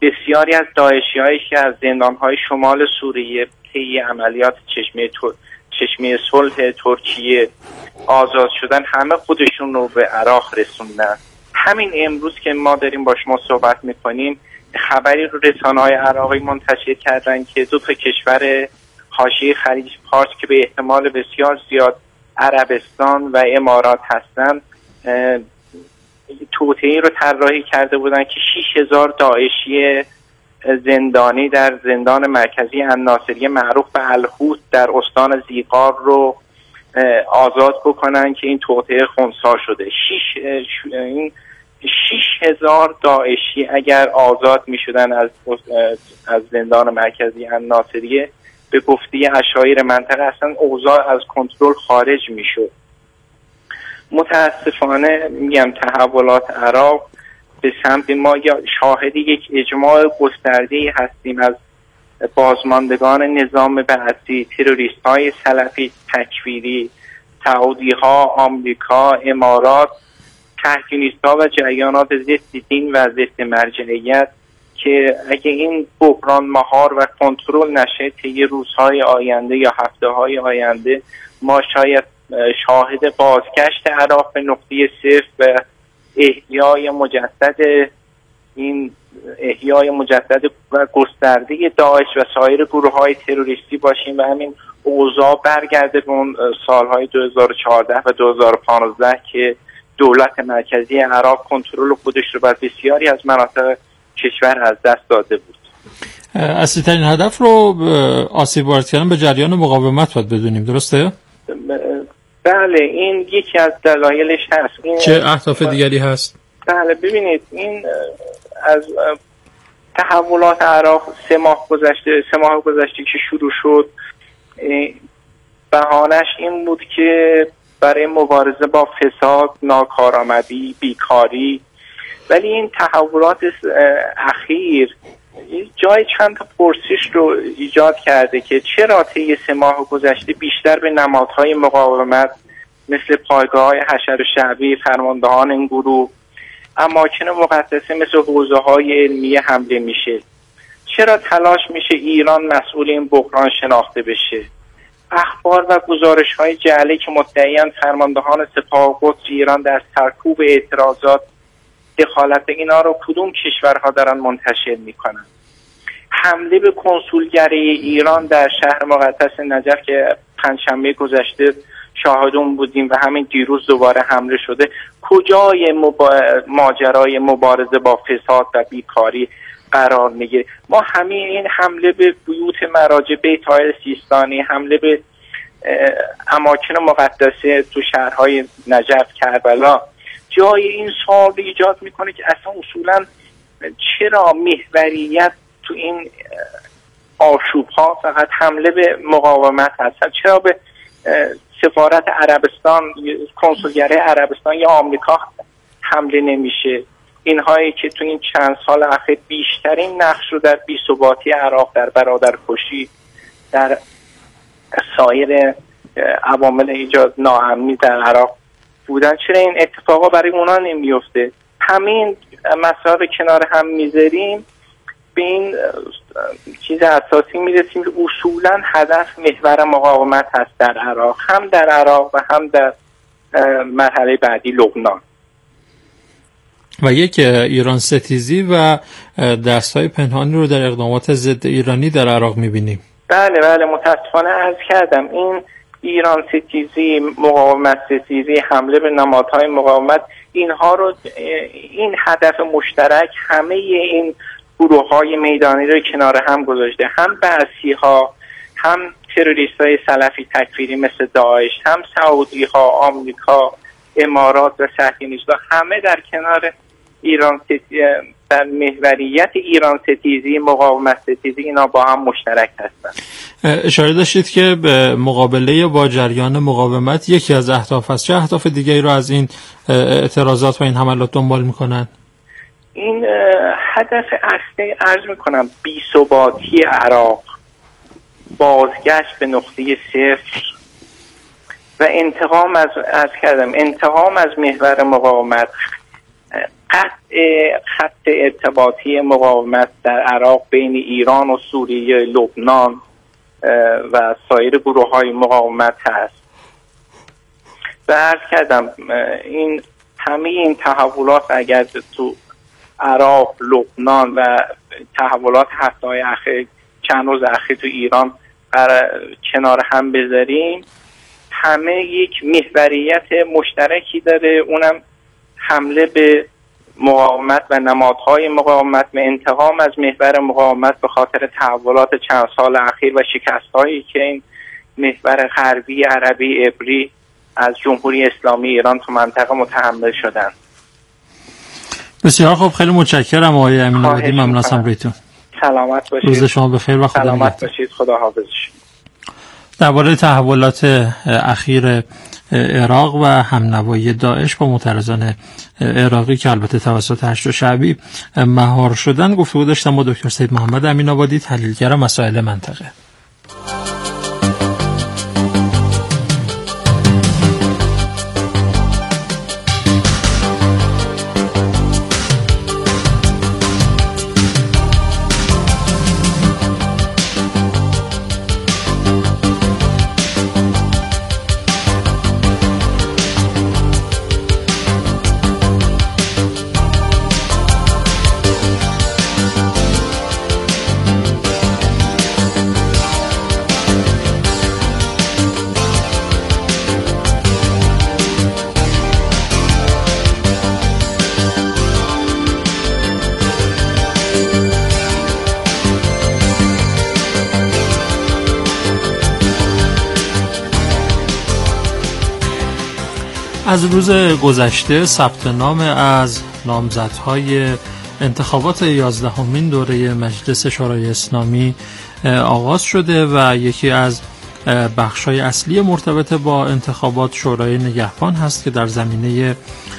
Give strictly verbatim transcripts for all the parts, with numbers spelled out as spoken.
بسیاری از داعشی‌هایی که از زندان‌های شمال سوریه طی عملیات چشمه تر... چشمه صلح ترکیه آزاد شدن، همه خودشون رو به عراق رسوندن. همین امروز که ما داریم با شما صحبت میکنیم، خبری رو رسانه‌های عراقی منتشر کردن که دو تا کشور حاشیه خلیج فارس که به احتمال بسیار زیاد عربستان و امارات هستن، توطئه‌ای رو طراحی کرده بودن که شش هزار داعشی زندانی در زندان مرکزی الناصریه معروف به الحوت در استان زیقار رو آزاد بکنن که این توطئه خنثی شده. شش این شش هزار داعشی اگر آزاد می شدن از از زندان مرکزی الناصریه، به گفته اشایر منطقه اصلا اوضاع از کنترل خارج می شد. متاسفانه میگم تحولات عراق به سمت ما یا شاهد یک اجماع گسترده‌ای هستیم از بازماندگان نظام بعثی، تروریست های سلفی تکفیری، سعودی ها، آمریکا، امارات، تحکیمیست ها و جریانات ضد دین و ضد مرجعیت که اگه این بحران مهار و کنترل نشه طی روزهای آینده یا هفته های آینده، ما شاید شاهد بازگشت عراق به نقطه صفر و احیای مجدد این احیای مجدد و گسترده داعش و سایر گروه‌های تروریستی باشیم و همین اوضاع برگرده به اون سالهای دو هزار و چهارده و دو هزار و پانزده که دولت مرکزی عراق کنترل خودش رو بر بسیاری از مناطق کشور از دست داده بود. اصلی ترین هدف رو آسیب وارد کردن به جریان مقاومت باید بدونیم، درسته؟ بله، این یکی از دلایلش هست. این چه اهداف دیگری هست؟ بله ببینید، این از تحولات عراق سه ماه گذشته سه ماه گذشته که شروع شد، بهانش این بود که برای مبارزه با فساد، ناکارآمدی، بیکاری، ولی این تحولات اخیر جای چند تا پرسش رو ایجاد کرده که چرا طی سه ماه گذشته بیشتر به نمادهای مقاومت مثل پایگاه‌های حشر شعبی، فرماندهان این گروه، اماکن مقدسه مثل حوزه‌های علمیه حمله میشه؟ چرا تلاش میشه ایران مسئول این بحران شناخته بشه؟ اخبار و گزارش‌های جعلی که مدعیان فرماندهان سپاه قدس ایران در سرکوب اعتراضات دخالت اینا رو کدوم کشورها دارن منتشر میکنن؟ حمله به کنسولگری ایران در شهر مقدس نجف که پنجشنبه گذشته شاهدون بودیم و همین دیروز دوباره حمله شده، کجای مبا... ماجرای مبارزه با فساد و بیکاری قرار میگیره؟ ما همین این حمله به بیوت مراجع بیت طاهر سیستانی، حمله به اماکن مقدسه تو شهرهای نجف، کربلا، جای این سوال ایجاد میکنه که اصلا اصولا چرا محوریت تو این آشوب ها فقط حمله به مقاومت هست؟ چرا به سفارت عربستان، کنسولگری عربستان یا آمریکا حمله نمیشه؟ اینهایی که تو این چند سال اخیر بیشترین نقش رو در بی‌ثباتی عراق، در برادرکشی، در سایر عوامل ایجاد ناامنی در عراق بودن، چرا این اتفاقا برای اونا نمیفته؟ همین مسائل رو کنار هم میذاریم، به این چیز اساسی میرسیم که اصولا هدف محور مقاومت هست در عراق، هم در عراق و هم در مرحله بعدی لبنان. و یک ایران ستیزی و دستای پنهانی رو در اقدامات ضد ایرانی در عراق میبینیم. بله بله متاسفانه عرض کردم این ایران ستیزی، مقاومت ستیزی، حمله به نمادهای مقاومت، اینها رو این هدف مشترک همه این گروه های میدانی رو کنار هم گذاشته، هم بعثی ها، هم تروریست های سلفی تکفیری مثل داعش، هم سعودی ها، آمریکا، امارات و صهیونیست ها، همه در کنار ایران ستیزی، در محوریت ایران ستیزی، مقاومت ستیزی، اینا با هم مشترک هستند. اشاره داشتید که به مقابله با جریان مقاومت یکی از اهداف است. چه اهداف دیگری رو از این اعتراضات و این حملات دنبال میکنن؟ این هدف اصلی عرض میکنم بی‌ثباتی عراق، بازگشت به نقطه صفر و انتقام از از کردم انتقام از محور مقاومت، قطع خط ارتباطی مقاومت در عراق بین ایران و سوریه، لبنان و سایر گروه های مقاومت هست. و عرض کردم این همه این تحولات اگر تو عراق، لبنان و تحولات هفته های اخیر، چند روز اخیر تو ایران کنار هم بذاریم، همه یک محوریت مشترکی داره، اونم حمله به مقاومت و نمادهای مقاومت و انتقام از محور مقاومت به خاطر تحولات چند سال اخیر و شکست‌هایی که این محور غربی عربی عبری از جمهوری اسلامی ایران تو منطقه متحمل شدن. بسیار خوب، خیلی متشکرم آقای امین آبادی، ممنون از همراهیتون. سلامت باشید. روز شما بخیر و خدا نگهدار. سلامت باشید، خدا حافظ. درباره تحولات اخیر عراق و همنوایی داعش با معترضان عراقی که البته توسط هشت شعبی مهار شدن گفتگو داشتم با دکتر سید محمد امین آبادی، تحلیلگر مسائل منطقه. از روز گذشته ثبت نام از نامزدهای انتخابات یازدهمین دوره مجلس شورای اسلامی آغاز شده و یکی از بخش‌های اصلی مرتبط با انتخابات شورای نگهبان هست که در زمینه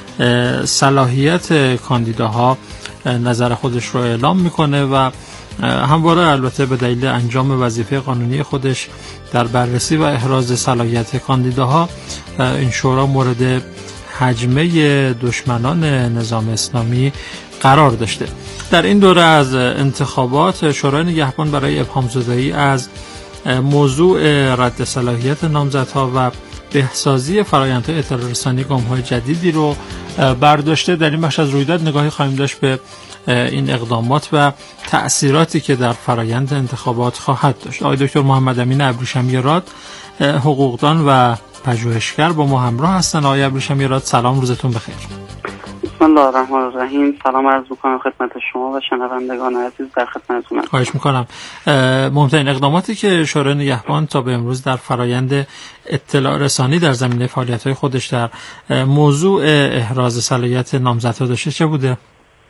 صلاحیت کاندیداها نظر خودش رو اعلام میکنه و همواره البته به دلیل انجام وظیفه قانونی خودش در بررسی و احراز صلاحیت کاندیداها این شورا مورد هجمه دشمنان نظام اسلامی قرار داشته. در این دوره از انتخابات شورای نگهبان برای ابهام زدایی از موضوع رد صلاحیت نامزدها و بهسازی فرآیندهای اطلاع رسانی گام‌های جدیدی رو برداشته. در این بخش از رویداد نگاهی خواهیم داشت به این اقدامات و تأثیراتی که در فرآیند انتخابات خواهد داشت. آقای دکتر محمد امین ابریشمی‌راد، حقوقدان و پژوهشگر با ما همراه هستن. آقای ابریشمی‌راد سلام، روزتون بخیر. بسم الله الرحمن الرحیم. سلام عرض می‌کنم خدمت شما و شنوندگان عزیز، در خدمتتونم. خواهش می‌کنم. مهمترین اقداماتی که شورای نگهبان تا به امروز در فرآیند اطلاع رسانی در زمینه فعالیت‌های خودش در موضوع احراز صلاحیت نامزدها داشته چه بوده؟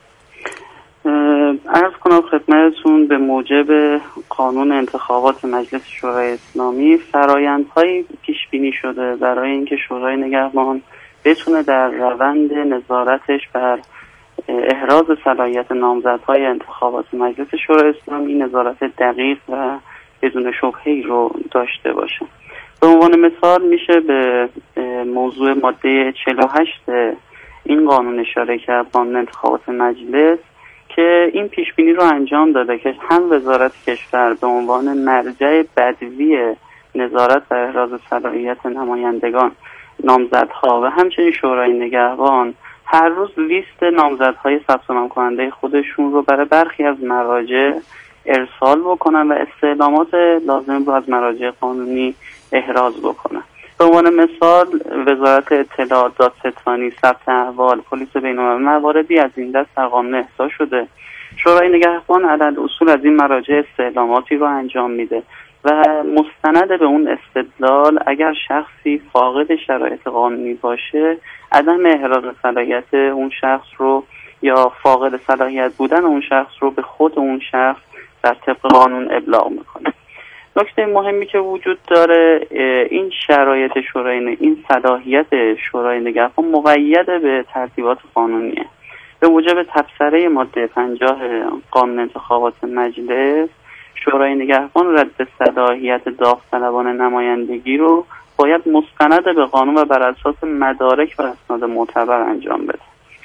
عرض کنم خدمتتون به موجب قانون انتخابات مجلس شورای اسلامی فرآیندهایی پیش بینی شده برای اینکه شورای نگهبان بتونه در روند نظارتش بر احراز صلاحیت نامزدهای انتخابات مجلس شورای اسلامی نظارت دقیق و بدون شبهه‌ای رو داشته باشه. به عنوان مثال میشه به موضوع ماده چهل و هشت این قانون اشاره کرد، قانون انتخابات مجلس، که این پیش بینی رو انجام داده که هم وزارت کشور به عنوان مرجع بدوی نظارت بر احراز صلاحیت نمایندگان نامزدها و همچنین شورای نگهبان هر روز لیست نامزدهای ثبت نام کننده خودشون رو برای برخی از مراجع ارسال بکنن و استعلامات لازم رو از مراجع قانونی احراز بکنن. به عنوان مثال وزارت اطلاعات، دادستانی، ثبت احوال، پلیس بین‌المللی مواردی از این دست در قانون احصا شده. شورای نگهبان عدد اصول از این مراجع استعلاماتی رو انجام میده و مستند به اون استدلال اگر شخصی فاقد شرایط قانونی باشه عدم احراز صلاحیت اون شخص رو یا فاقد صلاحیت بودن اون شخص رو به خود اون شخص در طبق قانون ابلاغ میکنه. نکته مهمی که وجود داره این شرایط شورای این صلاحیت شورای نگهبان مقید به ترتیبات قانونیه. به موجب تبصره ماده پنجاه قانون انتخابات مجلس شورای نگهبان رد صلاحیت داوطلبان نمایندگی رو باید مستند به قانون و بر اساس مدارک و اسناد معتبر انجام بده.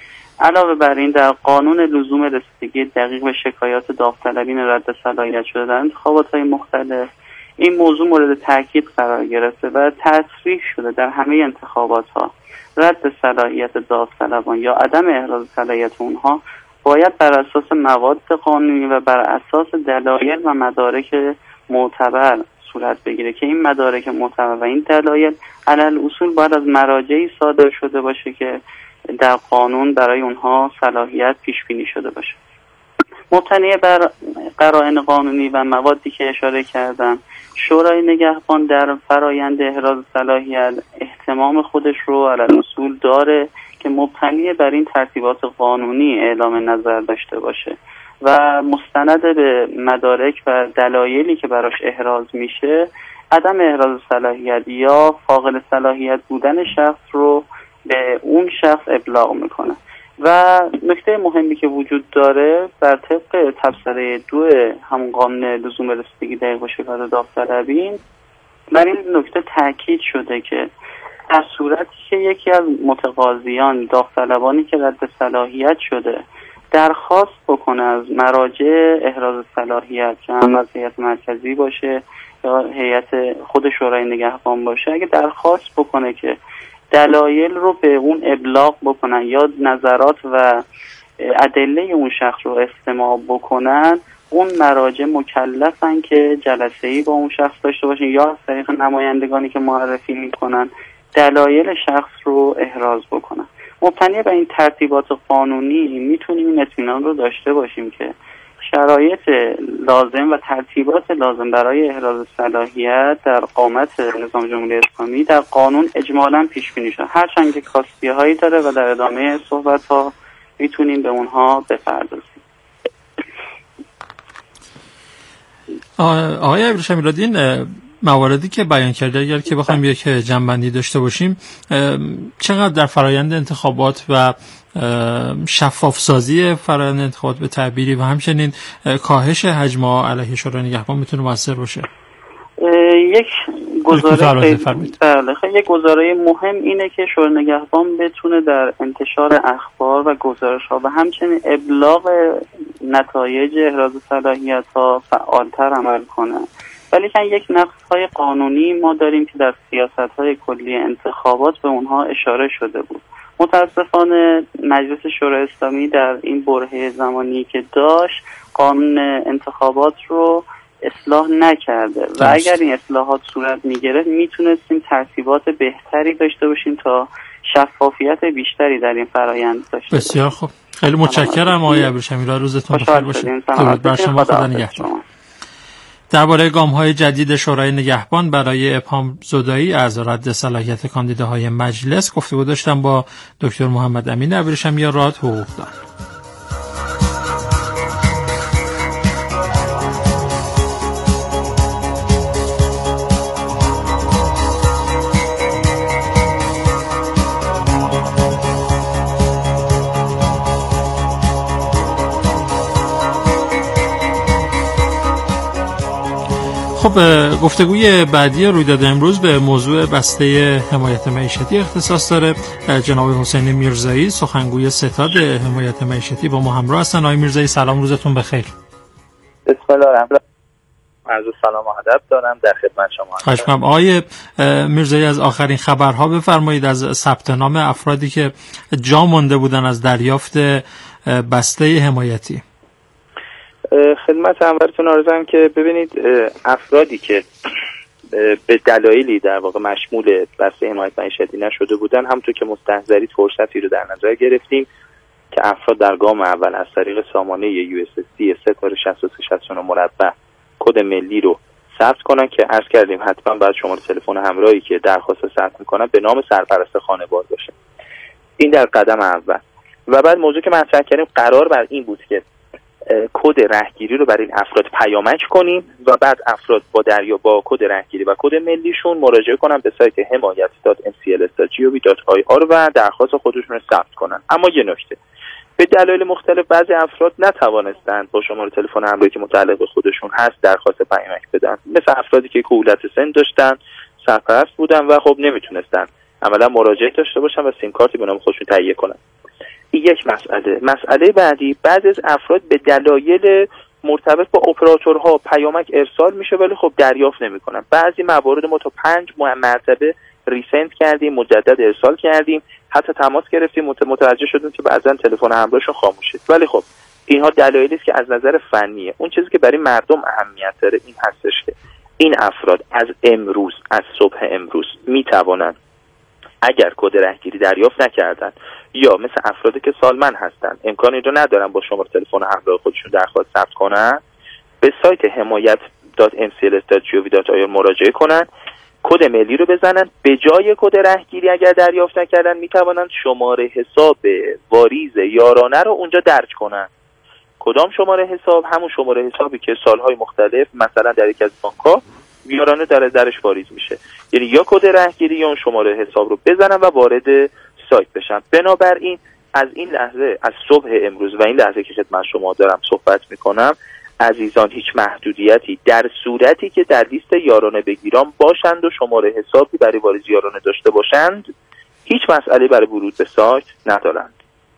علاوه بر این در قانون لزوم رسیدگی دقیق به شکایات داوطلبین رد صلاحیت شده در انتخابات‌های مختلف این موضوع مورد تاکید قرار گرفته و تصریح شده در همه انتخابات‌ها رد صلاحیت داوطلبان یا عدم احراز صلاحیت اونها باید بر اساس مواد قانونی و بر اساس دلایل و مدارک معتبر صورت بگیره که این مدارک معتبر و این دلایل علل اصول باید از مراجعی صادر شده باشه که در قانون برای اونها صلاحیت پیش بینی شده باشه. مبتنی بر قرائن قانونی و موادی که اشاره کردم، شورای نگهبان در فرایند احراز صلاحیت اهتمام خودش رو علل اصول داره که مبتنی بر این ترتیبات قانونی اعلام نظر داشته باشه و مستند به مدارک و دلایلی که براش احراز میشه عدم احراز صلاحیت یا فاقد صلاحیت بودن شخص رو به اون شخص ابلاغ میکنه. و نکته مهمی که وجود داره بر طبق تبصره دو همون قانون لزوم رسیدگی دقیق به شکایات داوطلبین بر این نکته تاکید شده که در صورتی که یکی از متقاضیان داوطلبانی که رد صلاحیت شده درخواست بکنه از مراجع احراز صلاحیت که هم از هیئت مرکزی باشه یا هیئت خود شورای نگهبان باشه، اگه درخواست بکنه که دلایل رو به اون ابلاغ بکنن یا نظرات و ادله اون شخص رو استماع بکنن، اون مراجع مکلفن که جلسه‌ای با اون شخص داشته باشن یا از طریق نمایندگانی که معرفی میکنن دلایل شخص رو احراز بکنن. مبتنی بر این ترتیبات قانونی میتونیم این اطمینان رو داشته باشیم که شرایط لازم و ترتیبات لازم برای احراز صلاحیت در قامت نظام جمهوری اسلامی در قانون اجمالاً پیش بینی شده، هرچند که کاستیه هایی داره و در ادامه صحبت ها میتونیم به اونها بپردازیم. آقای ابریشمی میلادین، مواردی که بیان کرده اگر که بخوایم یک جنبندی داشته باشیم، چقدر در فرایند انتخابات و شفاف سازی فرایند انتخابات به تعبیری و همچنین کاهش حجم علیه شورای نگهبان میتونه مؤثر باشه؟ یک گزاره بله خیلی یک گزاره مهم اینه که شورای نگهبان بتونه در انتشار اخبار و گزارش ها و همچنین ابلاغ نتایج احراز صلاحیت ها فعالتر عمل کنه. ولی که یک نقص‌های قانونی ما داریم که در سیاست‌های کلی انتخابات به اونها اشاره شده بود. متاسفانه مجلس شورای اسلامی در این برهه زمانی که داشت قانون انتخابات رو اصلاح نکرده و اگر این اصلاحات صورت می‌گرفت میتونستیم ترتیبات بهتری داشته باشیم تا شفافیت بیشتری در این فرآیند داشته باشیم. بسیار خوب، خیلی متشکرم آقای ابریشمی، روزتون بخیر باشه. درود بر شما، خدا نگهدار. درباره گام‌های جدید شورای نگهبان برای ابهام زدایی از رد صلاحیت کاندیداهای مجلس گفتگو داشتم با دکتر محمد امین ابریشمی، راد حقوقدان. خب، گفتگوی بعدی رویداد امروز به موضوع بسته حمایت معیشتی اختصاص داره. جناب حسین میرزایی، سخنگوی ستاد حمایت معیشتی، با ما همراه هستن. آقای میرزایی سلام، روزتون بخیر. بسم الله الرحمن الرحیم. عرض سلام و ادب دارم در خدمت شما. خواهش می‌کنم. آقای میرزایی، از آخرین خبرها بفرمایید از ثبت نام افرادی که جا مونده بودن از دریافت بسته حمایتی. خدمت همراهتون عرضم که ببینید افرادی که به دلایلی در واقع مشمول بسته حمایت معیشتی نشده بودن، همونطور که مستحضرید فرصتی رو در نظر گرفتیم که افراد در گام اول از طریق سامانه یو اس اس دی ستاره شصت و سه شصت و نه مربع کد ملی رو ثبت کنن که عرض کردیم حتما باید شماره تلفن همراهی که درخواست ثبت میکنن به نام سرپرست خانوار باشه. این در قدم اول. و بعد موضوع که مطرح کردیم قرار بر این بود که کد رهگیری رو برای این افراد پیامک کنیم و بعد افراد با دریا با کد رهگیری و کد ملیشون مراجعه کنن به سایت حمایت دات ام سی ال اس دات جی او وی دات آی آر و درخواست خودشون رو ثبت کنن. اما یه نکته، به دلایل مختلف بعضی افراد نتوانستند با شماره تلفن همراهی که متعلق به خودشون هست درخواست پیامک بدن، مثل افرادی که کهولت سن داشتن، سرپرست بودن و خب نمیتونستن عملا مراجعه داشته باشن و سیم کارتی به نام خودشون تهیه کنن. یک مسئله. مسئله بعدی، بعضی از افراد به دلایل مرتبط با اپراتورها پیامک ارسال میشه ولی خب دریافت نمیکنن. بعضی موارد ما تا پنج مرتبه ریسند کردیم، مجدد ارسال کردیم، حتی تماس گرفتیم، متوجه شدیم که بعضا تلفن همراهشون خاموشه. ولی خب اینها دلایلی است که از نظر فنیه. اون چیزی که برای مردم اهمیت داره این هستش که این افراد از امروز، از صبح امروز میتوانند اگر کد رهگیری دریافت نکردن یا مثل افرادی که سالمند هستن امکانی رو ندارن با شماره تلفن همراه خودشون درخواست ثبت کنن، به سایت حمایت دات ام سی ال اس دات جی او وی دات آی آر مراجعه کنن، کد ملی رو بزنن. به جای کد رهگیری اگر دریافت نکردن میتوانند شماره حساب واریز یارانه رو اونجا درج کنن. کدام شماره حساب؟ همون شماره حسابی که سالهای مختلف مثلا در یک از بانک‌ها یارانه در درش واریز میشه. یعنی یا کد رهگیری یا اون شماره حساب رو بزنن و وارد سایت بشن. بنابراین از این لحظه، از صبح امروز و این لحظه که خدمت شما دارم صحبت میکنم، عزیزان هیچ محدودیتی در صورتی که در لیست یارانه بگیران باشند و شماره حسابی برای واریز یارانه داشته باشند هیچ مسئله برای ورود به سایت ندارند.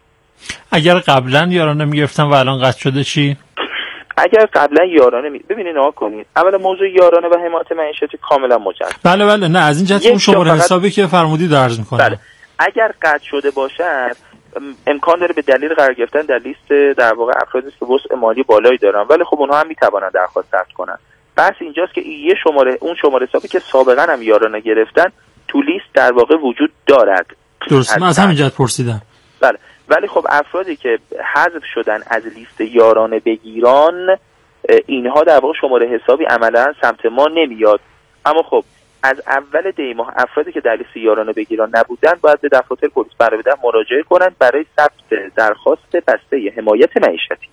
اگر قبلا یارانه میگرفتن و الان قطع شده چی؟ اگر قبلا یارانه می... ببینید نگاه کنید، اولا موضوع یارانه و حمایت معیشتی کاملا مجزا. بله بله، نه از این جهت اون شماره فقط... حسابی که فرمودید درج میکنه. بله. اگر قطع شده باشد امکان داره به دلیل قرار گرفتن در لیست در واقع افرادی که وسع مالی بالایی دارن، ولی خب اونها هم میتوانن درخواست ثبت کنن. بس اینجاست که یه شماره، اون شماره حسابی که سابقا هم یارانه گرفتن تو لیست در واقع وجود دارد. درست، من از همین جهت پرسیدم. بله. ولی خب افرادی که حذف شدن از لیست یارانه بگیران اینها در واقع شماره حسابی عملا سمت ما نمیاد. اما خب از اول دی ماه افرادی که در لیست یارانه بگیران نبودن باید به دفاتر پلیس برای بدن مراجعه کنند برای ثبت درخواست بسته حمایت معیشتی.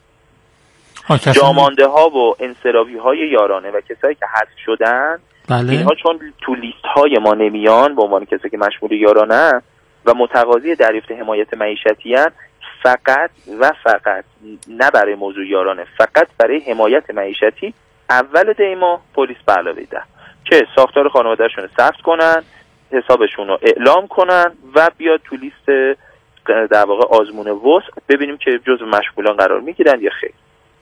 جامانده ها و انصرافی های یارانه و کسایی که حذف شدن، بله. اینها چون تو لیست های ما نمیان به عنوان کسایی که مشمول یارانه و متقاضی دریافت حمایت معیشتی هستند، فقط و فقط نه برای موضوع یارانه، فقط برای حمایت معیشتی اول دی ماه پلیس به علاوه ده که ساختار خانواده‌شون رو ثبت کنن، حسابشون رو اعلام کنن و بیاد تو لیست در واقع آزمون وسع ببینیم که جزو مشمولان قرار میگیرن یا خیر.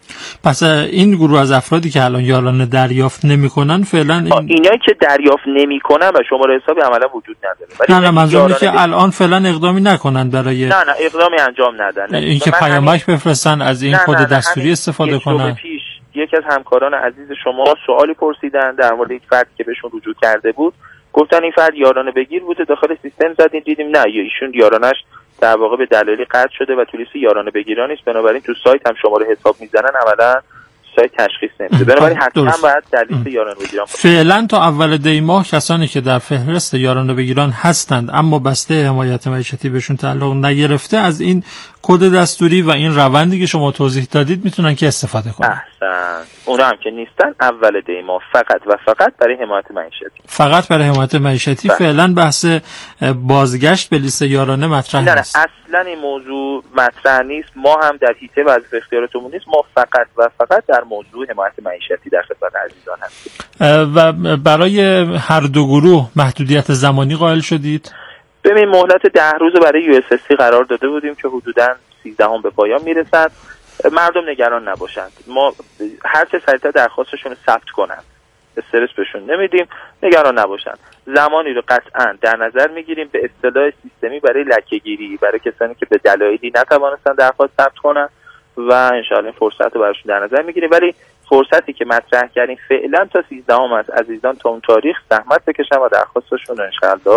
پس این گروه از افرادی که الان یارانه دریافت نمیکنن فعلا این... اینایی که دریافت نمیکنن و شماره حسابی عملا وجود نداره. نه نه منظورم که بید... الان فعلا اقدامی نکنن برای نه نه اقدامی انجام ندن. اینکه پیامک بفرستن از این کد دستوری استفاده کنن. پیش یکی از همکاران عزیز شما سوالی پرسیدن در مورد یک فرد که بهشون رجوع کرده بود، گفتن این فرد یارانه بگیر بوده، داخل سیستم زدین دیدیم نه ایشون یارانش در واقع به دلایلی قطع شده و تو لیست یارانه بگیران نیست، بنابراین تو سایت هم شماره حساب میزنن عملا سایت تشخیص نمیده، بنابراین حتما باید در لیست یارانه بگیران باشه. فعلا تا اول دی ماه کسانی که در فهرست یارانه بگیران هستند اما بسته حمایت معیشتی بهشون تعلق نگرفته از این کد دستوری و این روندی که شما توضیح دادید میتونن که استفاده کنن. احسن. اونا هم که نیستن اول دی ماه فقط و فقط برای حمایت معیشتی. فقط برای حمایت معیشتی. بله. فعلا بحث بازگشت به لیست یارانه مطرح نه نیست. نه اصلا این موضوع مطرح نیست. ما هم در حیطه وظیفه اختیاراتمون نیست. ما فقط و فقط در موضوع حمایت معیشتی در خدمت عزیزان هستیم. و برای هر دو گروه محدودیت زمانی قائل شدید؟ ببین مهلت ده روز برای یو اس اس سی قرار داده بودیم که حدوداً سیزدهم به پایان میرسد. مردم نگران نباشند. ما هر چه سریعتر درخواستشون رو ثبت کنند. استرس بهشون نمیدیم، نگران نباشند. زمانی رو قطعاً در نظر میگیریم به اصطلاح سیستمی برای لکه‌گیری برای کسانی که به دلایلی نتوانستن درخواست ثبت کنن و ان شاء الله فرصت رو براشون در نظر میگیریم. ولی فرصتی که مطرح کردیم فعلا تا سیزدهم از عزیزان تا اون تاریخ زحمت بکشن و درخواستشون رو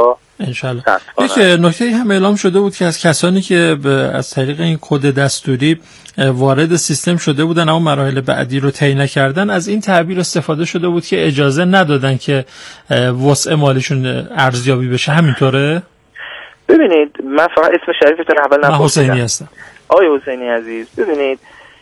ان شاء الله یک نکته هم اعلام شده بود که از کسانی که از طریق این کد دستوری وارد سیستم شده بودن اما مراحل بعدی رو طی نکردن، از این تعبیر استفاده شده بود که اجازه ندادن که وسع مالیشون ارزیابی بشه. همینطوره؟ ببینید من فقط اسم شریفتون اول نپرسیدم. من حسینی هستم. آقای حسینی عزیز، ببینید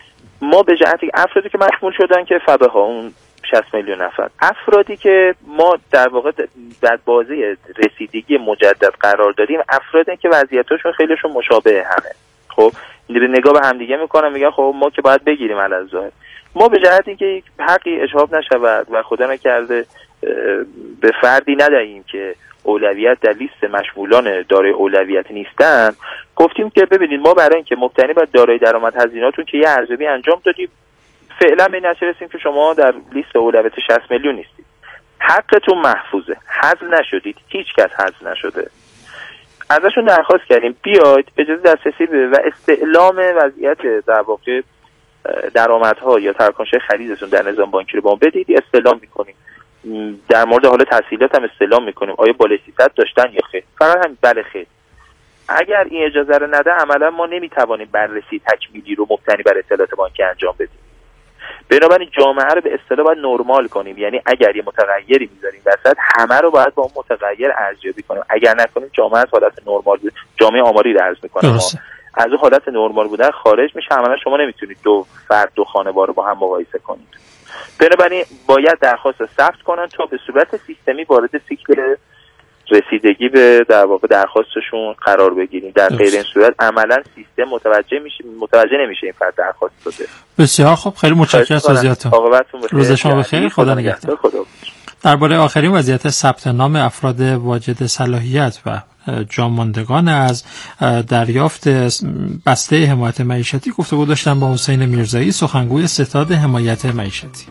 ما به جهت افرادی که مشمول شدن که فبه ها اون شصت میلیون نفر، افرادی که ما در واقع در بازه رسیدگی مجدد قرار دادیم افرادی که وضعیتاشون خیلیشون مشابه همه. خب به نگاه به همدیگه میکنن میگن خب ما که باید بگیریم علاوه. ما به جهت اینکه حقی اشهاب نشود و خدا نکرده به فردی ندهیم که اولویت در لیست مشمولان دارای اولویت نیستن. گفتیم که ببینید ما برای اینکه مبتنی بر دارای درآمد هزینه‌تون که یه ارزیابی انجام دادیم، فعلا به نتیجه رسیدیم که شما در لیست اولویت شصت میلیون نیستید. حقتون محفوظه، حذف نشدید، هیچ کس حذف نشده. ازشون درخواست کردیم بیاید اجازه دسترسی به و استعلام وضعیت در واقع درآمدها یا تراکنش خریدتون در نظام بانکی رو با ما بدید، استعلام میکنیم. در مورد حال تحصیلات هم استعلام میکنیم آیا بالای سیصد داشتن یا خیر. فقط هم بله خیر. اگر این اجازه رو نده عملا ما نمیتوانیم بررسی تکمیلی رو مبتنی بر اطلاعات بانکی انجام بدیم. بنابراین جامعه رو به اصطلاح باید نرمال کنیم، یعنی اگر یه متغیری میذاریم وسط همه رو باید با اون متغیر ارزیابی کنیم. اگر نکنیم جامعه از حالت نرمال بود، جامعه آماری رو عرض میکنه، از اون حالت نرمال بودن خارج میشه. عملا شما نمیتونید دو فرد دو خانوار رو با هم مقایسه کنید. بنابراین باید درخواست ثبت کنن تا به صورت سیستمی وارد سیکل رسیدگی به در واقع درخواستشون قرار بگیریم. در غیر این صورت عملا سیستم متوجه میشه متوجه نمیشه این فرد درخواست داده. بسیار خوب، خیلی متشکرم از توضیحاتتون. روز شما بخیر، خدا نگهدار. درباره آخرین وضعیت ثبت نام افراد واجد صلاحیت و جاماندگان از دریافت بسته حمایت معیشتی گفتگو داشتم با حسین میرزایی، سخنگوی ستاد حمایت معیشتی.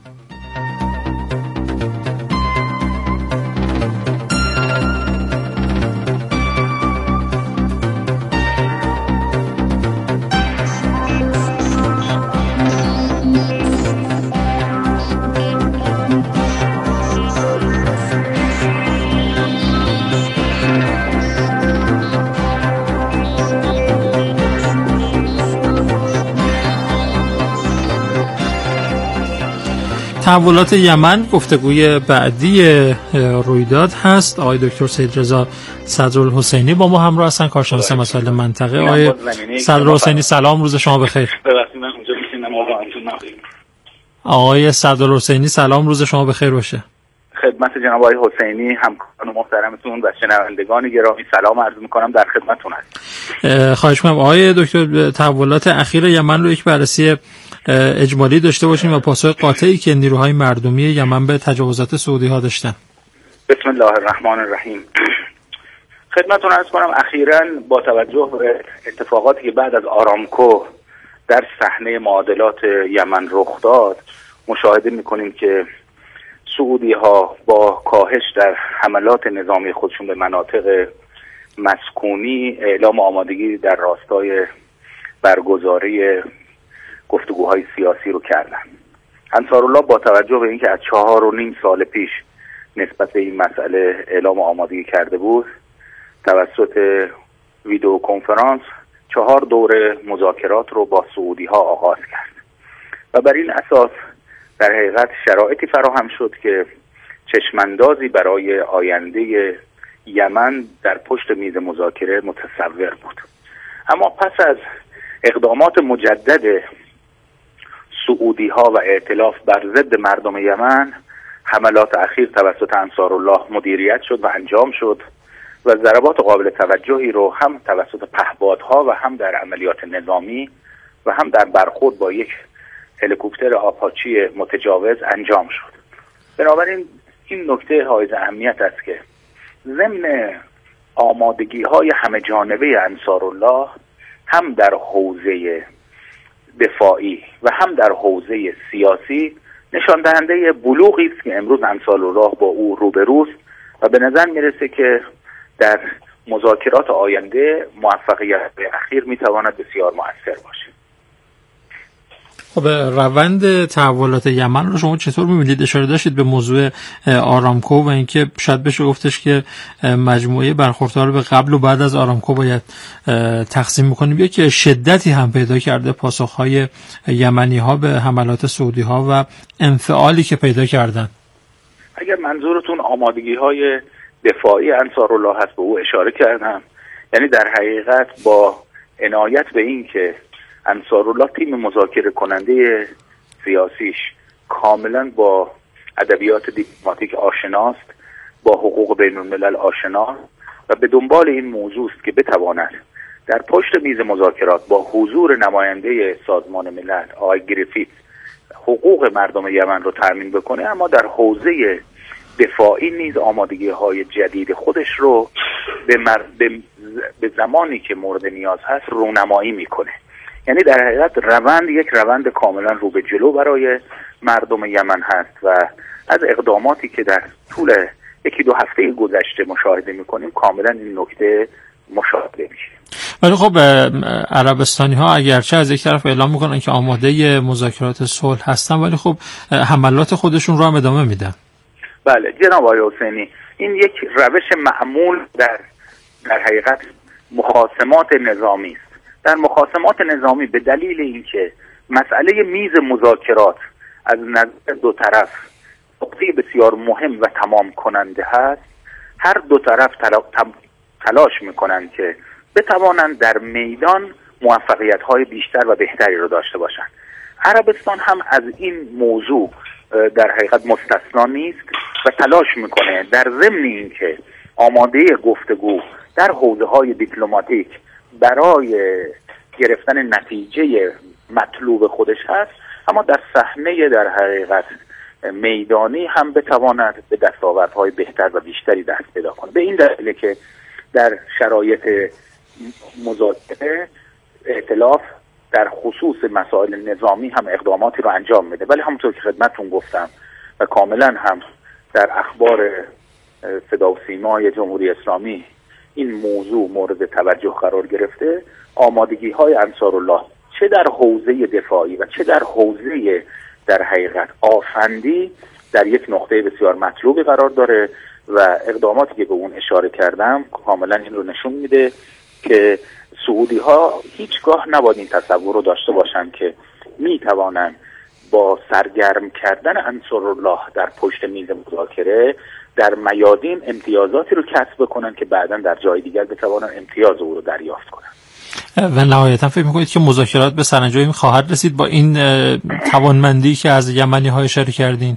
تحولات یمن گفتگوی بعدی رویداد هست. آقای دکتر سید رضا صدرالحسینی با ما همراه هستن، کارشناس مسائل منطقه. آقای صدرالحسینی سلام، روز شما بخیر. آقای صدرالحسینی سلام، روز شما بخیر باشه. خدمت جناب آقای حسینی، همکاران محترمتون و شنوندگان گرامی سلام عرض می‌کنم، در خدمتتون هستم. خواهش می‌کنم آقای دکتر تحولات اخیر یمن رو یک بررسی اجمالی داشته باشیم و پاسخ قاطعی که نیروهای مردمی یمن به تجاوزات سعودی‌ها داشتن. بسم الله الرحمن الرحیم. خدمتتون عرض کنم اخیراً با توجه به اتفاقاتی که بعد از آرامکو در صحنه معادلات یمن رخ داد، مشاهده می‌کنیم که سعودی‌ها با کاهش در حملات نظامی خودشون به مناطق مسکونی اعلام آمادگی در راستای برگزاری گفتگوهای سیاسی رو کردن. انصارالله با توجه به اینکه از چهار و نیم سال پیش نسبت به این مسئله اعلام آمادگی کرده بود، توسط ویدیو کنفرانس چهار دور مذاکرات رو با سعودی‌ها آغاز کرد و بر این اساس در حقیقت شرایطی فراهم شد که چشماندازی برای آینده یمن در پشت میز مذاکره متصور بود. اما پس از اقدامات مجدد سعودی ها و ائتلاف بر ضد مردم یمن، حملات اخیر توسط انصارالله مدیریت شد و انجام شد و ضربات قابل توجهی رو هم توسط پهپادها و هم در عملیات نظامی و هم در برخورد با یک هلیکوپتر آپاچی متجاوز انجام شد. بنابراین این نکته حائز اهمیت است که ضمن آمادگی های همه جانبه انصارالله هم در حوزه دفاعی و هم در حوزه سیاسی نشان دهنده بلوغی است که امروز انصارالله با او روبروست و به نظر میرسه که در مذاکرات آینده موفقیت اخیر میتواند بسیار مؤثر باشه. خب روند تحولات یمن رو شما چطور می‌بینید؟ اشاره داشتید به موضوع آرامکو و اینکه شاید بشه گفتش که مجموعه برخوردها رو به قبل و بعد از آرامکو باید تقسیم بکنیم. یک شدتی هم پیدا کرده پاسخ‌های یمنی‌ها به حملات سعودی‌ها و انفعالی که پیدا کردن. اگر منظورتون آمادگی‌های دفاعی انصارالله هست به او اشاره کردم، یعنی در حقیقت با عنایت به این که انصارالله تیم مذاکره کننده سیاسیش کاملا با ادبیات دیپلماتیک آشناست، با حقوق بین الملل آشناست و به دنبال این موضوع است که بتواند در پشت میز مذاکرات با حضور نماینده سازمان ملل آقای گریفیت حقوق مردم یمن رو تامین بکنه، اما در حوزه دفاعی نیز آمادگی های جدید خودش رو به, مر... به... به زمانی که مورد نیاز هست رونمایی میکنه. یعنی در حقیقت روند یک روند کاملا رو به جلو برای مردم یمن هست و از اقداماتی که در طول یکی دو هفته گذشته مشاهده میکنیم کاملا این نکته مشاهده میشه. ولی خب عربستانی ها اگرچه از یک طرف اعلام میکنن که آماده مذاکرات صلح هستن، ولی خب حملات خودشون رو هم ادامه میدن. بله جناب آقای حسینی، این یک روش معمول در در حقیقت مخاصمات نظامی است. در مخاصمات نظامی به دلیل اینکه مسئله میز مذاکرات از نظر دو طرف نقطه بسیار مهم و تمام کننده هست، هر دو طرف تلا... تلاش میکنند که بتوانند در میدان موفقیت های بیشتر و بهتری رو داشته باشند. عربستان هم از این موضوع در حقیقت مستثنا نیست و تلاش میکنه در ضمن اینکه آماده گفتگو در حوزه های دیپلماتیک برای گرفتن نتیجه مطلوب خودش هست، اما در صحنه در حقیقت میدانی هم بتواند به دستاوردهای بهتر و بیشتری دست پیدا کنه. به این دلیل که در شرایط مذاکره ائتلاف در خصوص مسائل نظامی هم اقداماتی رو انجام میده، ولی همونطور که خدمتتون گفتم و کاملا هم در اخبار صدا و سیمای جمهوری اسلامی این موضوع مورد توجه قرار گرفته، آمادگی های انصارالله چه در حوزه دفاعی و چه در حوزه در حقیقت آفندی در یک نقطه بسیار مطلوبی قرار داره و اقداماتی که به اون اشاره کردم کاملا این رو نشون میده که سعودی ها هیچگاه نباید این تصور رو داشته باشن که میتوانن با سرگرم کردن انصارالله در پشت میز مذاکره در میادین امتیازاتی رو کسب کنن که بعداً در جای دیگر بتوانن امتیاز او رو دریافت کنن. و نهایتا فکر میکنید که مذاکرات به سرانجام خواهد رسید با این توانمندی که از یمنی ها اشاره کردین؟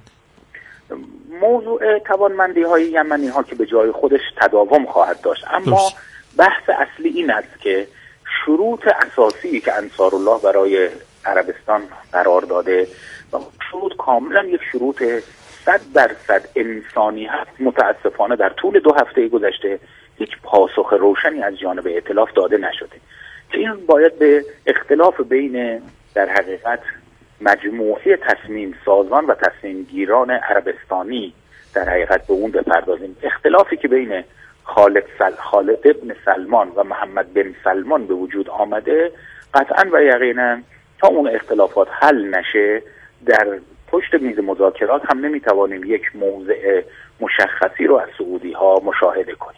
موضوع توانمندی های یمنی ها که به جای خودش تداوم خواهد داشت، اما درست. بحث اصلی این است که شروط اساسی که انصارالله برای عربستان قرار داده و شروط کاملا یک شروط صد درصد انسانی هست، متاسفانه در طول دو هفته گذشته هیچ پاسخ روشنی از جانب ائتلاف داده نشده که این باید به اختلاف بین در حقیقت مجموعه تصمیم سازان و تصمیم گیران عربستانی در حقیقت به اون بپردازیم. اختلافی که بین خالد, سل... خالد ابن سلمان و محمد بن سلمان به وجود آمده قطعا و یقینا تا اون اختلافات حل نشه در پشت میز مذاکرات هم نمیتوانیم یک موضع مشخصی رو از سعودی ها مشاهده کنیم.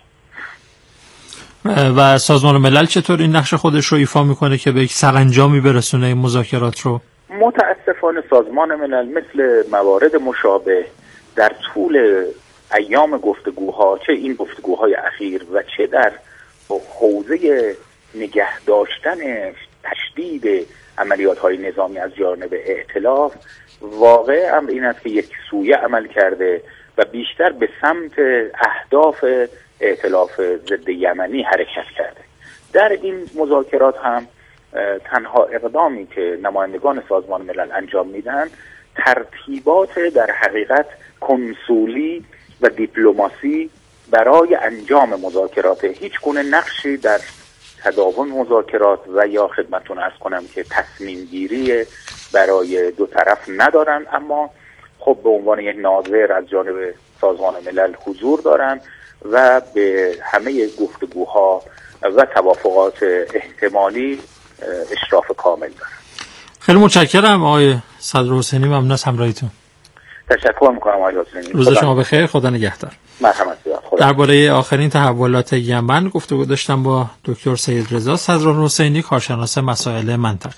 و سازمان ملل چطور این نقش خودش رو ایفا میکنه که به یک سرانجامی برسونه این مذاکرات رو؟ متاسفانه سازمان ملل مثل موارد مشابه در طول ایام گفتگوها، چه این گفتگوهای اخیر و چه در حوزه نگه داشتن تشدید عملیات های نظامی از جانب ائتلاف، واقع امر این است که یک سویه عمل کرده و بیشتر به سمت اهداف ائتلاف ضد یمنی حرکت کرده. در این مذاکرات هم تنها اقدامی که نمایندگان سازمان ملل انجام میدن ترتیبات در حقیقت کنسولی و دیپلماسی برای انجام مذاکرات، هیچ گونه نقشی در تداوم مذاکرات و یا خدمتتون عرض کنم که تصمیم گیری برای دو طرف ندارن، اما خب به عنوان یک ناظر از جانب سازمان ملل حضور دارن و به همه گفتگوها و توافقات احتمالی اشراف کامل دارن. خیلی متشکرم آقای صدرحسینی، ممنون از همراهیتون. تشکر میکنم آقای حسینی. روز شما بخیر، خدا نگهدار. مرحمت زیاد. درباره آخرین تحولات یمن گفتگو داشتم با دکتر سید رضا صدرالحسینی، کارشناس مسائل منطقه.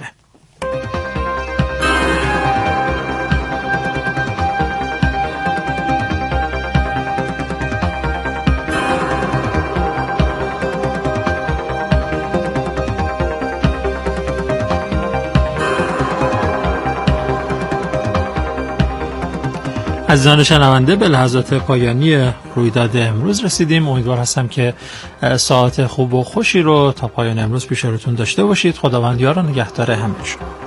عزیزان شنونده، به لحظات پایانی رویداد امروز رسیدیم. امیدوار هستم که ساعت خوب و خوشی رو تا پایان امروز پیش روتون داشته باشید. خداوند یار و نگهدار همه شما.